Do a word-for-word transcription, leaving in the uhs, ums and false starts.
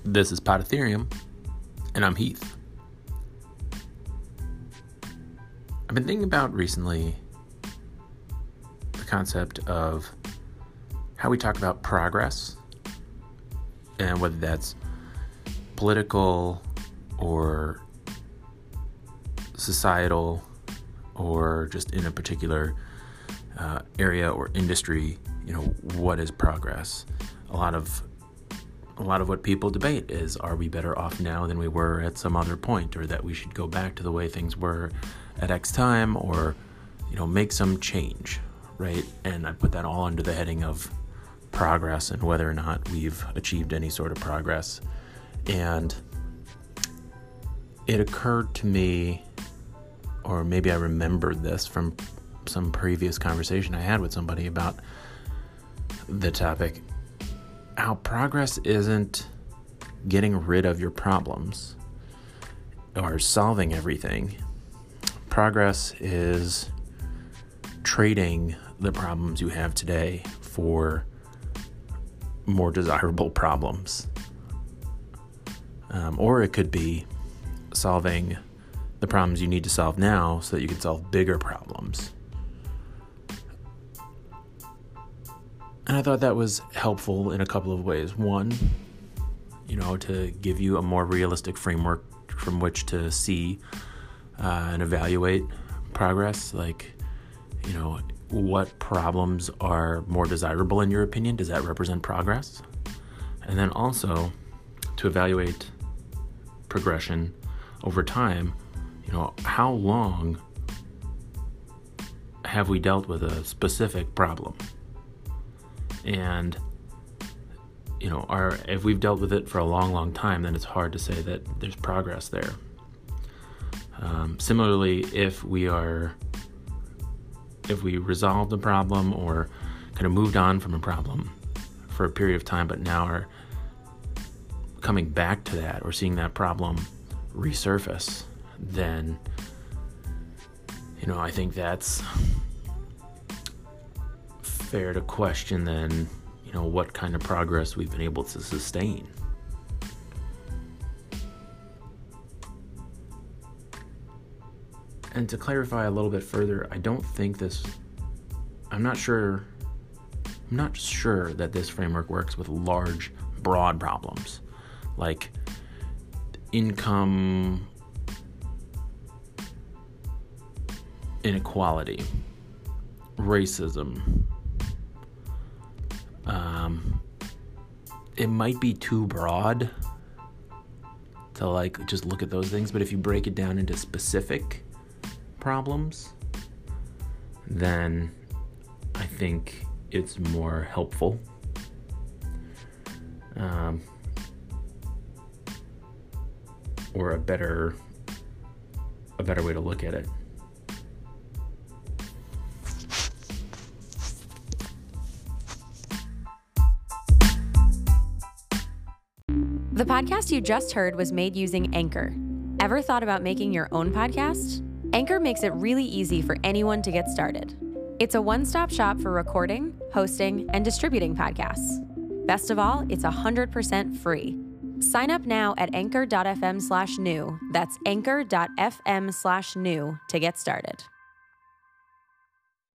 This is Pod Ethereum, and I'm Heath. I've been thinking about recently the concept of how we talk about progress, and whether that's political or societal or just in a particular uh, area or industry. You know, what is progress? A lot of A lot of what people debate is, are we better off now than we were at some other point, or that we should go back to the way things were at X time, or, you know, make some change, right? And I put that all under the heading of progress and whether or not we've achieved any sort of progress. And it occurred to me, or maybe I remembered this from some previous conversation I had with somebody about the topic, how progress isn't getting rid of your problems or solving everything. Progress is trading the problems you have today for more desirable problems. Um, or it could be solving the problems you need to solve now so that you can solve bigger problems. And I thought that was helpful in a couple of ways. One, you know, to give you a more realistic framework from which to see uh, and evaluate progress. Like, you know, what problems are more desirable in your opinion? Does that represent progress? And then also to evaluate progression over time. You know, how long have we dealt with a specific problem? And, you know, our, if we've dealt with it for a long, long time, then it's hard to say that there's progress there. Um, similarly, if we are, if we resolved the problem or kind of moved on from a problem for a period of time, but now are coming back to that or seeing that problem resurface, then, you know, I think that's fair to question then, you know, what kind of progress we've been able to sustain. And to clarify a little bit further, I don't think this, I'm not sure, I'm not sure that this framework works with large, broad problems, like income inequality, racism. Um, it might be too broad to like just look at those things, but if you break it down into specific problems, then I think it's more helpful. Um, or a better, a better way to look at it. The podcast you just heard was made using Anchor. Ever thought about making your own podcast? Anchor makes it really easy for anyone to get started. It's a one-stop shop for recording, hosting, and distributing podcasts. Best of all, it's one hundred percent free. Sign up now at anchor.fm slash new. That's anchor.fm slash new to get started.